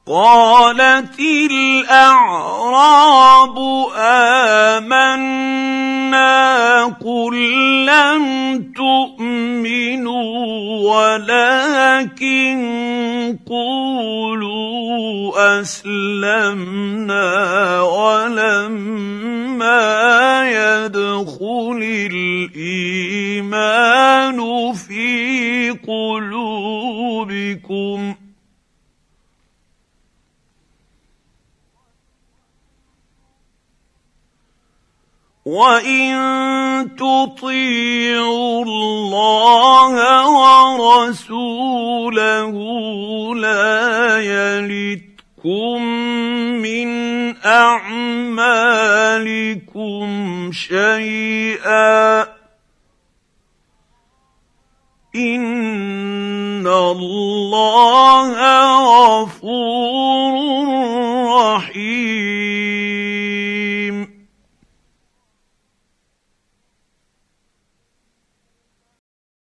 قالت الأعراب آمنا قل لم تؤمنوا ولكن قولوا أسلمنا ولما يدخل الإيمان في قلوبكم وإن تطيعوا الله ورسوله لا يلتكم من أعمالكم شيئا إن الله غفور رحيم.